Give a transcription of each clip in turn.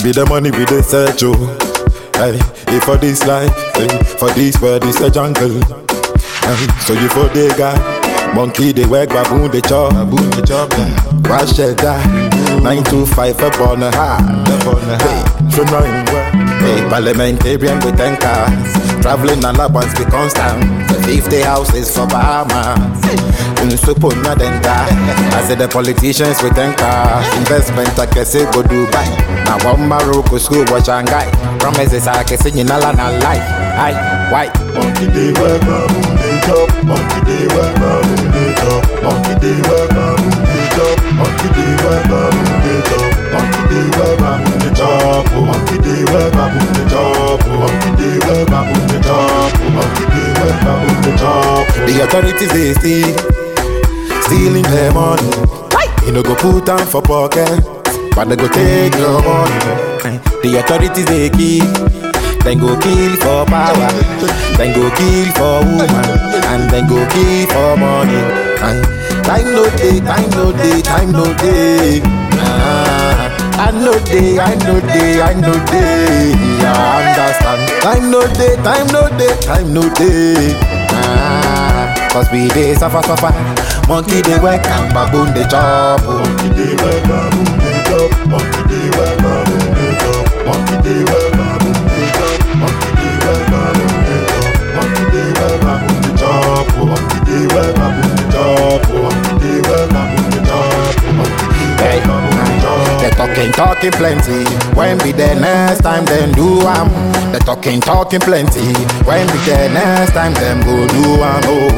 be the money we dey search, oh. Hey, if for this life, hey, for this world is a jungle. Hey, so you for the guy, monkey they work, baboon they chop, crash it die. 9 to 5 up on a high. Hey, so knowing where. Hey, parliamentarian with 10 cars, traveling allowance be constant. 50 houses for Bahamas. Unsuponya then die. I say the politicians with 10 cars, investment I can say go Dubai. Now one Morocco school was Shanghai. Promises I can sing in a land of life. Aye, white. Monkey they work, baboon they chop. Monkey they work, baboon they chop. Monkey they work, baboon they chop. Monkey they work, baboon they chop. Monkey they work, baboon they chop. Monkey they work, baboon they chop. Monkey they work, baboon they chop. Monkey they work, baboon they chop. The authorities they stealing their money. You know go put down for pocket, but they go take your money. The authorities they keep. Then go kill for power, then go kill for woman, and then go kill for money. Time no day, time no day, time no day. I know day, I know day, I know day. I understand. Time no day, time no day, time no day. Cause we dey suffer. Monkey they work and baboon they chop. Monkey they work, baboon they chop. Monkey they work, baboon they chop. Monkey they work, baboon they chop. Monkey they work, baboon they chop. Monkey they work, baboon they chop. Monkey they work, baboon they chop. Monkey they work, baboon they chop. Monkey they work, baboon they chop. They talking plenty. When be there next time, then do They talking plenty. When be there next time, them go do Oh.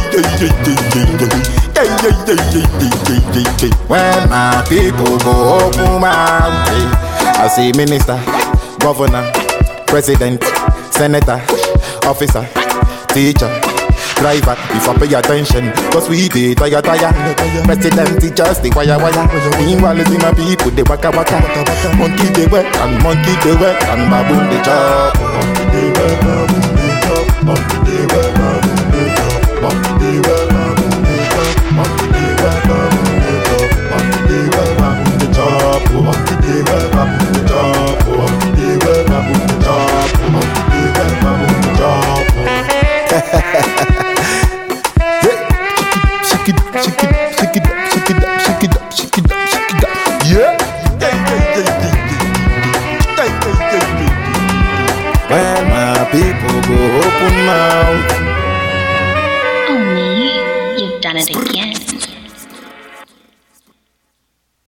When my people go open mouth, I see minister, governor, president, senator, officer, teacher, driver, if I pay attention, cause we dey tire. President teachers, they wire. Meanwhile, see my people, they waka. Monkey they work, and baboon they chop. Monkey they work, baboon they chop. Monkey they work, baboon they chop. Monkey they work, baboon they chop. Monkey they work, baboon they chop. Monkey they work, baboon they chop. Monkey they work, baboon they chop. Monkey they work, baboon they chop. Monkey they work, baboon they chop. Shake it up. Yeah. When my people go open mouth. Oh me, you've done it again.